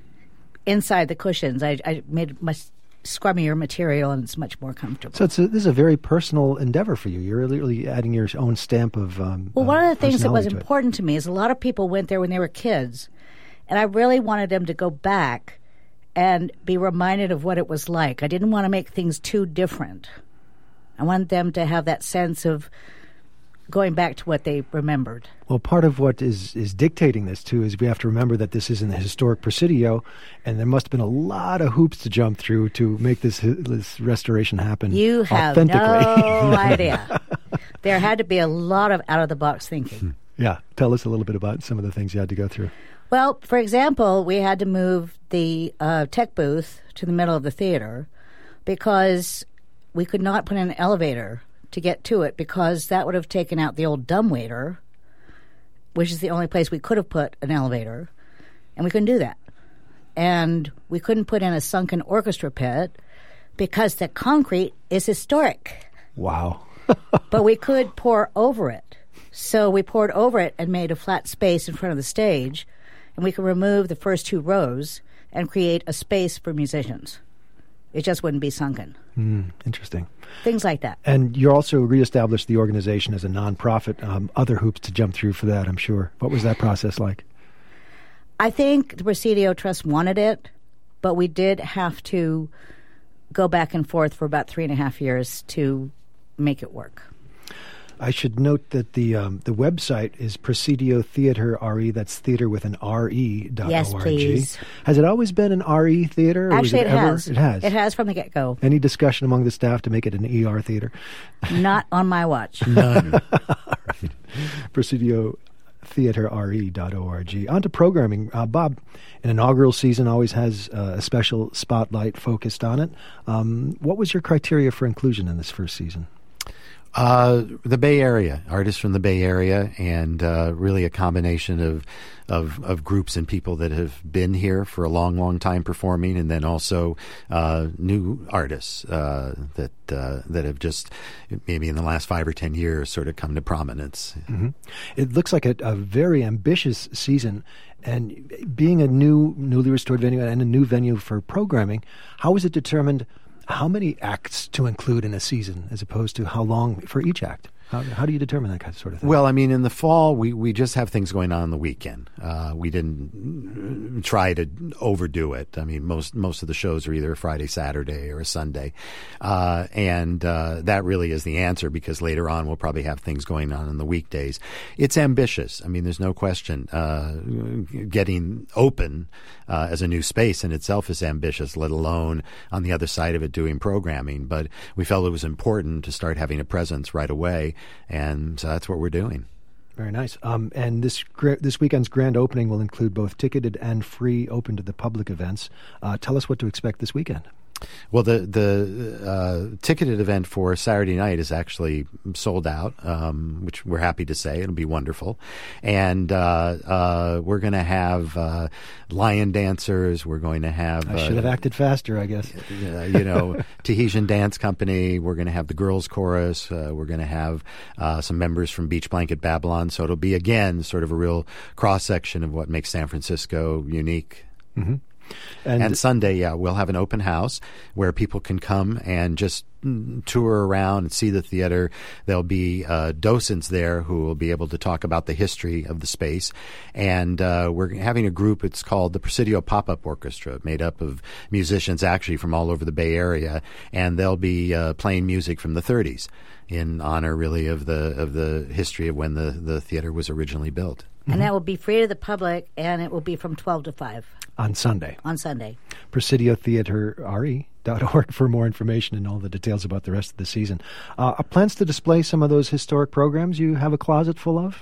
G: inside the cushions. I, I made much scrummier material, and it's much more comfortable.
A: So it's a, this is a very personal endeavor for you. You're really, really adding your own stamp of um,
G: Well, one
A: uh,
G: of the things that was
A: to
G: important to me is a lot of people went there when they were kids, and I really wanted them to go back and be reminded of what it was like. I didn't want to make things too different. I wanted them to have that sense of going back to what they remembered.
A: Well, part of what is, is dictating this, too, is we have to remember that this is in the historic Presidio, and there must have been a lot of hoops to jump through to make this this restoration happen
G: You have
A: authentically.
G: no idea. There had to be a lot of out-of-the-box thinking.
A: Yeah. Tell us a little bit about some of the things you had to go through.
G: Well, for example, we had to move the uh, tech booth to the middle of the theater because we could not put in an elevator to get to it because that would have taken out the old dumbwaiter, which is the only place we could have put an elevator, and we couldn't do that. And we couldn't put in a sunken orchestra pit because the concrete is historic.
A: Wow.
G: But we could pour over it. So we poured over it and made a flat space in front of the stage, and we could remove the first two rows and create a space for musicians. It just wouldn't be sunken.
A: Mm, interesting.
G: Things like that.
A: And you also reestablished the organization as a nonprofit. Um, other hoops to jump through for that, I'm sure. What was that process like?
G: I think the Presidio Trust wanted it, but we did have to go back and forth for about three and a half years to make it work.
A: I should note that the um, the website is Presidio Theater R E. That's theater with an R E dot
G: Yes,
A: O R G.
G: please.
A: Has it always been an R E theater? Or was
G: Actually,
A: it,
G: it,
A: ever?
G: has.
A: It has.
G: It has from the get-go.
A: Any discussion among the staff to make it an E R theater?
G: Not on my watch.
A: None. All right. Presidio Theater R E dot O R G. On to programming. Uh, Bob, an inaugural season always has uh, a special spotlight focused on it. Um, what was your criteria for inclusion in this first season?
H: Uh, the Bay Area, artists from the Bay Area, and uh, really a combination of, of of groups and people that have been here for a long, long time performing, and then also uh, new artists uh, that uh, that have just maybe in the last five or ten years sort of come to prominence.
A: Mm-hmm. It looks like a, a very ambitious season. And being a new, newly restored venue and a new venue for programming, how was it determined how many acts to include in a season as opposed to how long for each act? How, how do you determine that kind of sort of thing?
H: Well, I mean, in the fall, we, we just have things going on on the weekend. Uh, we didn't try to overdo it. I mean, most most of the shows are either a Friday, Saturday, or a Sunday. Uh, and uh, that really is the answer because later on we'll probably have things going on on the weekdays. It's ambitious. I mean, there's no question. Uh, getting open uh, as a new space in itself is ambitious, let alone on the other side of it doing programming. But we felt it was important to start having a presence right away. And so that's what we're doing.
A: Very nice. Um, and this gra- this weekend's grand opening will include both ticketed and free open to the public events. Uh, tell us what to expect this weekend.
H: Well, the the uh, ticketed event for Saturday night is actually sold out, um, which we're happy to say. It'll be wonderful. And uh, uh, we're going to have uh, lion dancers. We're going to have...
A: I should have
H: uh,
A: acted faster, I guess.
H: Uh, you know, Tahitian Dance Company. We're going to have the Girls Chorus. Uh, we're going to have uh, some members from Beach Blanket Babylon. So it'll be, again, sort of a real cross-section of what makes San Francisco unique.
A: Mm-hmm.
H: And, and Sunday, yeah, we'll have an open house where people can come and just tour around and see the theater. There'll be uh, docents there who will be able to talk about the history of the space. And uh, we're having a group, it's called the Presidio Pop-Up Orchestra, made up of musicians actually from all over the Bay Area. And they'll be uh, playing music from the thirties in honor, really, of the of the history of when the, the theater was originally built.
G: And mm-hmm. that will be free to the public, and it will be from twelve to five.
A: On Sunday.
G: On Sunday.
A: Presidio Theater R E dot org for more information and all the details about the rest of the season. Uh, are plans to display some of those historic programs you have a closet full of?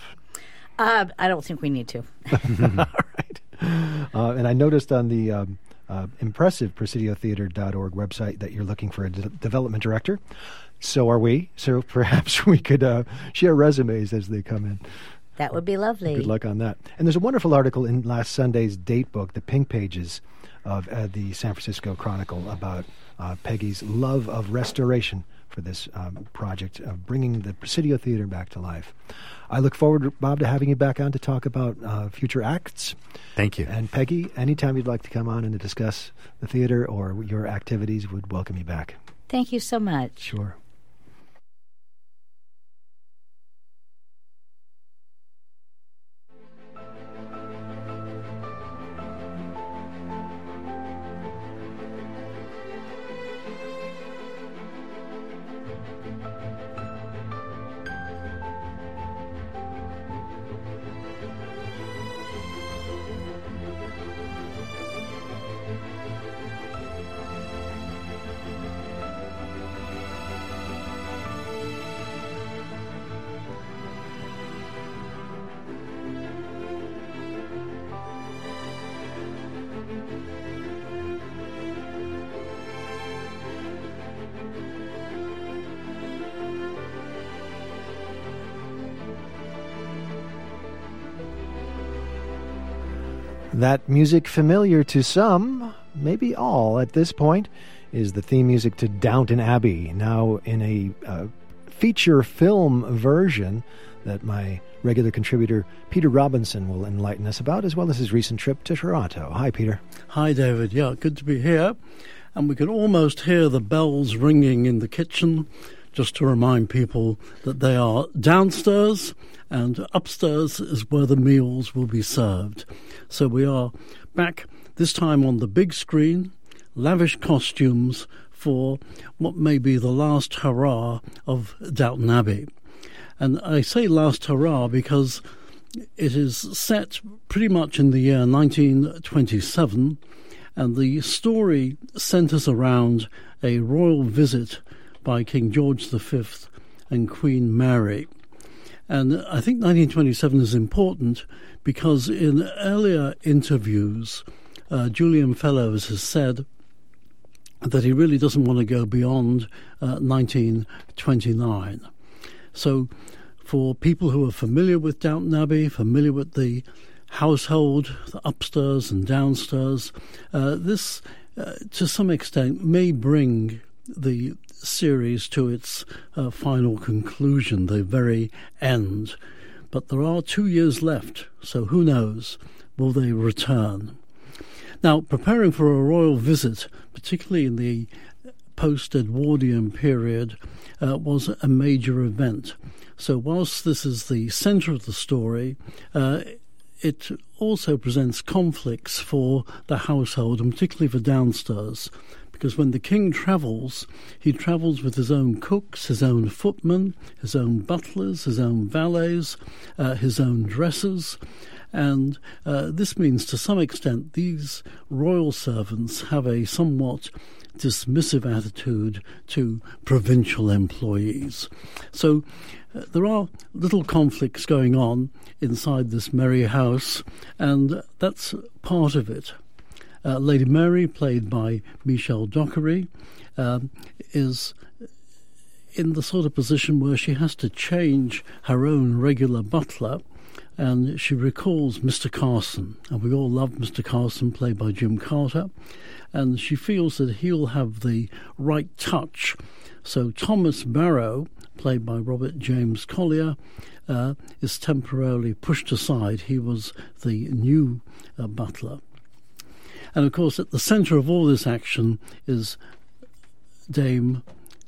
G: Uh, I don't think we need to.
A: All right. Uh, and I noticed on the um, uh, impressive Presidio Theater dot org website that you're looking for a de- development director. So are we. So perhaps we could uh, share resumes as they come in.
G: That would be lovely.
A: Good luck on that. And there's a wonderful article in last Sunday's date book, the pink pages of uh, the San Francisco Chronicle, about uh, Peggy's love of restoration for this um, project of bringing the Presidio Theater back to life. I look forward, Bob, to having you back on to talk about uh, future acts.
H: Thank you.
A: And Peggy, anytime you'd like to come on and to discuss the theater or your activities, would welcome you back.
G: Thank you so much.
A: Sure. That music, familiar to some, maybe all at this point, is the theme music to Downton Abbey, now in a uh, feature film version that my regular contributor Peter Robinson will enlighten us about, as well as his recent trip to Toronto. Hi, Peter.
I: Hi, David. Yeah, good to be here. And we can almost hear the bells ringing in the kitchen, just to remind people that they are downstairs and upstairs is where the meals will be served. So we are back, this time on the big screen, lavish costumes for what may be the last hurrah of Downton Abbey. And I say last hurrah because it is set pretty much in the year nineteen twenty-seven, and the story centres around a royal visit by King George the Fifth and Queen Mary. And I think nineteen twenty-seven is important because in earlier interviews, uh, Julian Fellowes has said that he really doesn't want to go beyond uh, nineteen twenty-nine. So for people who are familiar with Downton Abbey, familiar with the household, the upstairs and downstairs, uh, this, uh, to some extent, may bring the series to its uh, final conclusion, the very end. But there are two years left, so who knows, will they return? Now, preparing for a royal visit, particularly in the post-Edwardian period, uh, was a major event. So whilst this is the centre of the story, uh, it also presents conflicts for the household, and particularly for downstairs, because when the king travels, he travels with his own cooks, his own footmen, his own butlers, his own valets, uh, his own dressers, and uh, this means to some extent these royal servants have a somewhat dismissive attitude to provincial employees. So uh, there are little conflicts going on inside this merry house, and that's part of it. Uh, Lady Mary, played by Michelle Dockery, uh, is in the sort of position where she has to change her own regular butler, and she recalls Mister Carson, and we all love Mister Carson, played by Jim Carter, and she feels that he'll have the right touch. So Thomas Barrow, played by Robert James Collier, uh, is temporarily pushed aside. He was the new uh, butler. And of course, at the centre of all this action is Dame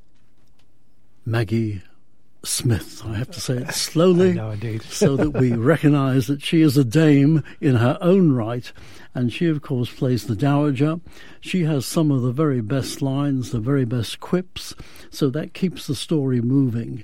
I: Maggie Smith. I have to say it slowly,
A: I know, indeed.
I: so that we recognise that she is a dame in her own right, and she, of course, plays the Dowager. She has some of the very best lines, the very best quips, so that keeps the story moving.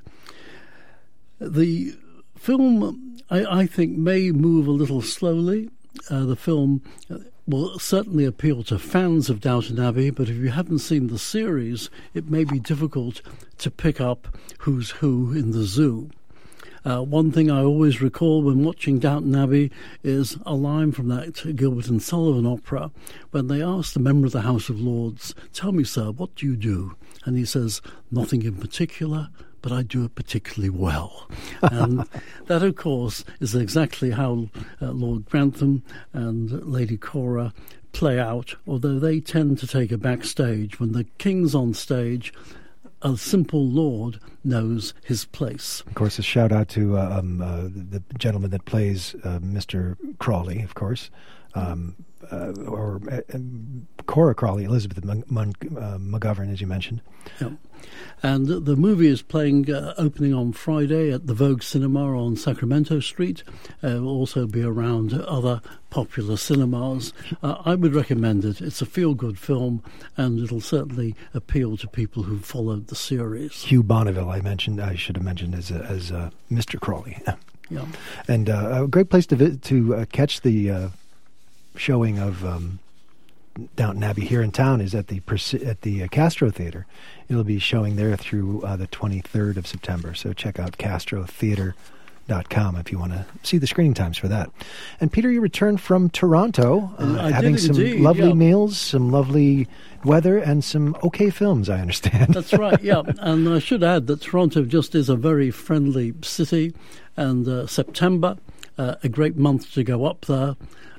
I: The film, I, I think, may move a little slowly. Uh, the film will certainly appeal to fans of Downton Abbey, but if you haven't seen the series, it may be difficult to pick up who's who in the zoo. Uh, one thing I always recall when watching Downton Abbey is a line from that Gilbert and Sullivan opera when they ask the member of the House of Lords, "Tell me, sir, what do you do?" And he says, "Nothing in particular, but I do it particularly well." And that, of course, is exactly how uh, Lord Grantham and Lady Cora play out, although they tend to take a backstage. When the king's on stage, a simple lord knows his place.
A: Of course, a shout out to uh, um, uh, the gentleman that plays uh, Mister Crawley, of course, um, uh, or uh, Cora Crawley, Elizabeth Mon- Mon- uh, McGovern, as you mentioned.
I: Yep. And the movie is playing, uh, opening on Friday at the Vogue Cinema on Sacramento Street. Uh, it will also be around other popular cinemas. Uh, I would recommend it. It's a feel-good film, and it'll certainly appeal to people who followed the series.
A: Hugh Bonneville, I mentioned, I should have mentioned as uh, as uh, Mister Crawley.
I: Yeah.
A: And uh, a great place to vi- to uh, catch the uh, showing of Um, Downton Abbey here in town is at the at the uh, Castro Theatre. It'll be showing there through uh, the twenty-third of September. So check out castro theatre dot com if you want to see the screening times for that. And Peter, you returned from Toronto, uh,
I: I
A: having
I: did
A: some
I: indeed,
A: lovely
I: yeah.
A: meals, some lovely weather, and some okay films, I understand.
I: That's right, yeah. And I should add that Toronto just is a very friendly city, and uh, September, uh, a great month to go up there.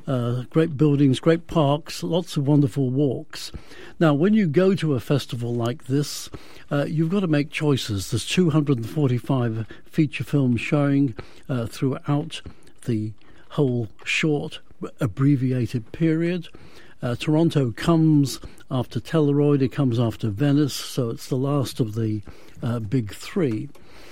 I: uh, great buildings, great parks, lots of wonderful walks. Now, when you go to a festival like this, uh, you've got to make choices. There's two hundred forty-five feature films showing uh, throughout the whole short, abbreviated period. Uh, Toronto comes after Telluride, it comes after Venice, so it's the last of the uh, big three.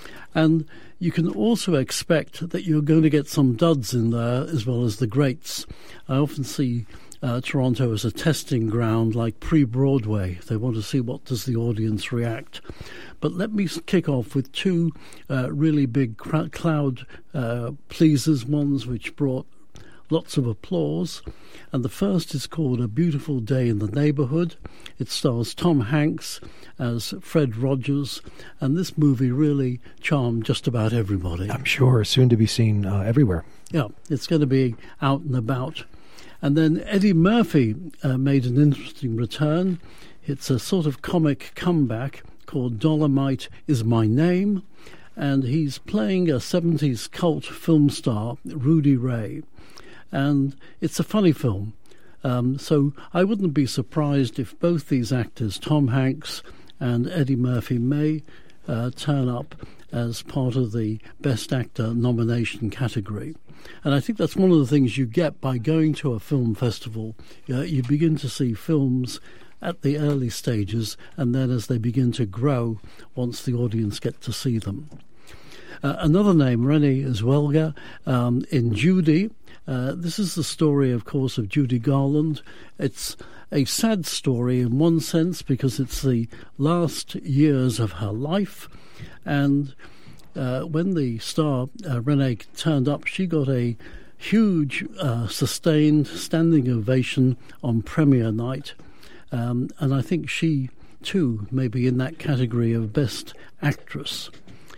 I: And you can also expect that you're going to get some duds in there as well as the greats. I often see uh, Toronto as a testing ground like pre-Broadway. They want to see what does the audience react. But let me kick off with two uh, really big cr- cloud uh, pleasers, ones which brought lots of applause. And the first is called A Beautiful Day in the Neighborhood. It stars Tom Hanks as Fred Rogers, and this movie really charmed just about everybody.
A: I'm sure, soon to be seen uh, everywhere.
I: Yeah, it's going to be out and about. And then Eddie Murphy uh, made an interesting return. It's a sort of comic comeback called Dolomite Is My Name, and he's playing a seventies cult film star, Rudy Ray. And it's a funny film. Um, so I wouldn't be surprised if both these actors, Tom Hanks and Eddie Murphy, may uh, turn up as part of the Best Actor nomination category. And I think that's one of the things you get by going to a film festival. Uh, you begin to see films at the early stages, and then as they begin to grow, once the audience get to see them. Uh, another name, Renée Zellweger, um, in Judy. Uh, this is the story, of course, of Judy Garland. It's a sad story in one sense because it's the last years of her life. And uh, when the star, uh, Renée, turned up, she got a huge, uh, sustained standing ovation on premiere night. Um, and I think she, too, may be in that category of Best Actress.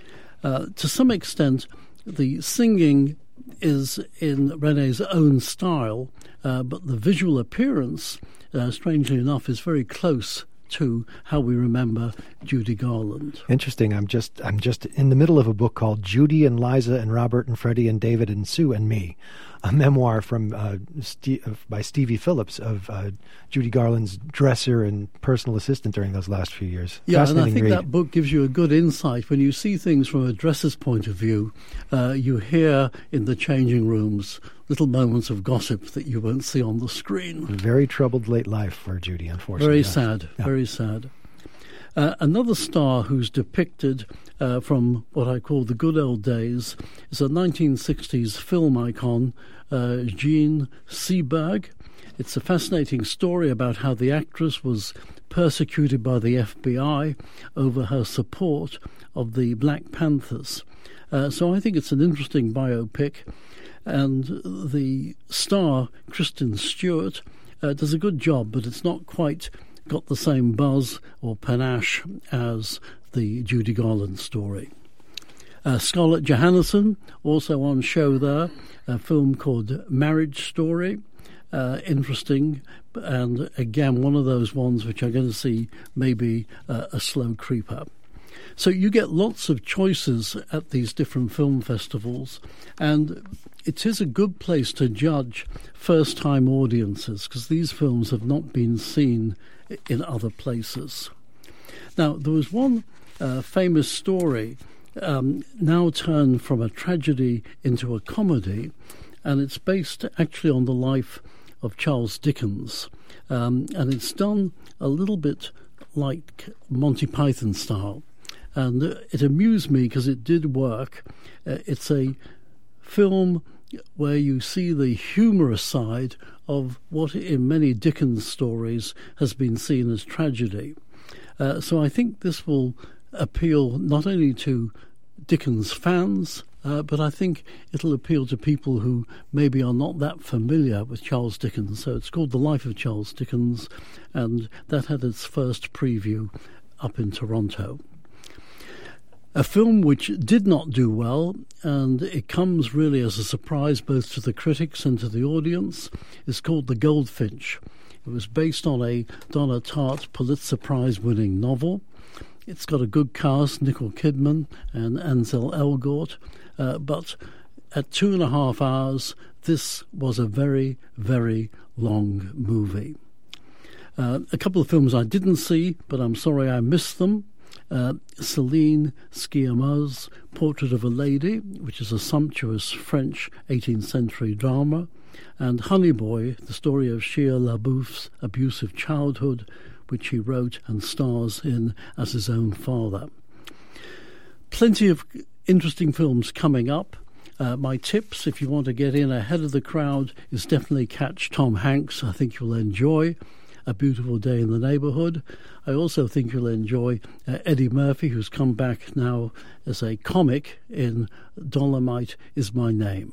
I: Uh, to some extent, the singing is in Renée's own style, uh, but the visual appearance, uh, strangely enough, is very close to how we remember Judy Garland.
A: Interesting. I'm just I'm just in the middle of a book called Judy and Liza and Robert and Freddie and David and Sue and Me, a memoir from uh, St- by Stevie Phillips of uh, Judy Garland's dresser and personal assistant during those last few years.
I: Yeah, and I think
A: read.
I: that book gives you a good insight. When you see things from a dresser's point of view, uh, you hear in the changing rooms little moments of gossip that you won't see on the screen.
A: A very troubled late life for Judy, unfortunately.
I: Very
A: yes.
I: sad,
A: yeah.
I: very sad. Uh, another star who's depicted uh, from what I call the good old days is a nineteen sixties film icon, uh, Jean Seberg. It's a fascinating story about how the actress was persecuted by the F B I over her support of the Black Panthers. Uh, so I think it's an interesting biopic. And the star, Kristen Stewart, uh, does a good job, but it's not quite got the same buzz or panache as the Judy Garland story. Uh, Scarlett Johansson, also on show there, a film called Marriage Story. Uh, interesting, and again, one of those ones which I'm going to see maybe uh, a slow creeper. So you get lots of choices at these different film festivals, and it is a good place to judge first-time audiences because these films have not been seen in other places. Now, there was one uh, famous story um, now turned from a tragedy into a comedy, and it's based actually on the life of Charles Dickens, um, and it's done a little bit like Monty Python style. And it amused me because it did work. Uh, it's a film where you see the humorous side of what in many Dickens stories has been seen as tragedy. Uh, so I think this will appeal not only to Dickens fans, uh, but I think it'll appeal to people who maybe are not that familiar with Charles Dickens. So it's called The Life of Charles Dickens, and that had its first preview up in Toronto. A film which did not do well, and it comes really as a surprise both to the critics and to the audience, is called The Goldfinch. It was based on a Donna Tartt Pulitzer Prize-winning novel. It's got a good cast, Nicole Kidman and Ansel Elgort, uh, but at two and a half hours, this was a very, very long movie. Uh, a couple of films I didn't see, but I'm sorry I missed them. Uh, Céline Sciamma's Portrait of a Lady, which is a sumptuous French eighteenth century drama, and Honey Boy, the story of Shia LaBeouf's abusive childhood, which he wrote and stars in as his own father. Plenty of interesting films coming up. Uh, my tips, if you want to get in ahead of the crowd, is definitely catch Tom Hanks. I think you'll enjoy A Beautiful Day in the Neighborhood. I also think you'll enjoy uh, Eddie Murphy, who's come back now as a comic in Dolomite Is My Name.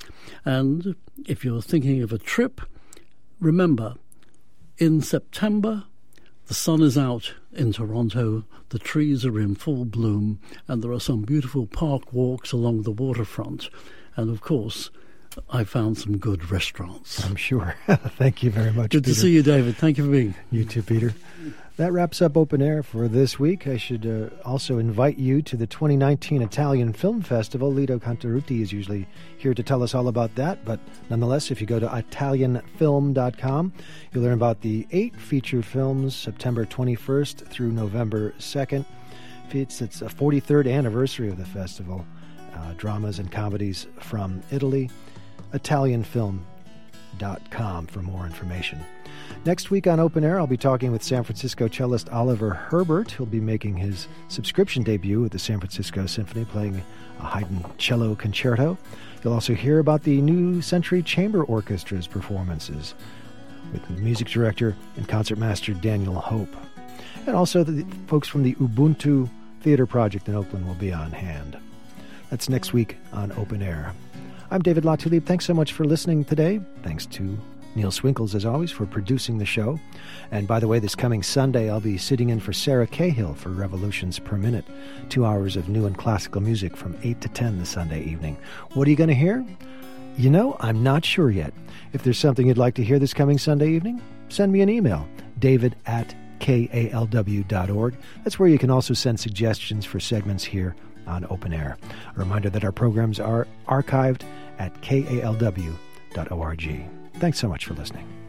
I: And if you're thinking of a trip, remember, in September, the sun is out in Toronto, the trees are in full bloom, and there are some beautiful park walks along the waterfront. And, of course, I found some good restaurants.
A: I'm sure. Thank you very much,
I: Good
A: Peter.
I: to see you, David. Thank you for being
A: You too, Peter. That wraps up Open Air for this week. I should uh, also invite you to the twenty nineteen Italian Film Festival. Lido Cantarutti is usually here to tell us all about that, but nonetheless, if you go to italian film dot com, you'll learn about the eight feature films, September twenty-first through November second. It's, it's a forty-third anniversary of the festival. Uh, dramas and comedies from Italy. italian film dot com for more information. Next week on Open Air, I'll be talking with San Francisco cellist Oliver Herbert. He'll be making his subscription debut at the San Francisco Symphony, playing a Haydn cello concerto. You'll also hear about the New Century Chamber Orchestra's performances with music director and concertmaster Daniel Hope. And also the folks from the Ubuntu Theater Project in Oakland will be on hand. That's next week on Open Air. I'm David Latulippe. Thanks so much for listening today. Thanks to Neil Swinkles, as always, for producing the show. And by the way, this coming Sunday, I'll be sitting in for Sarah Cahill for Revolutions Per Minute, two hours of new and classical music from eight to ten this Sunday evening. What are you going to hear? You know, I'm not sure yet. If there's something you'd like to hear this coming Sunday evening, send me an email, david at k a l w dot org. That's where you can also send suggestions for segments here on Open Air. A reminder that our programs are archived at k a l w dot org. Thanks so much for listening.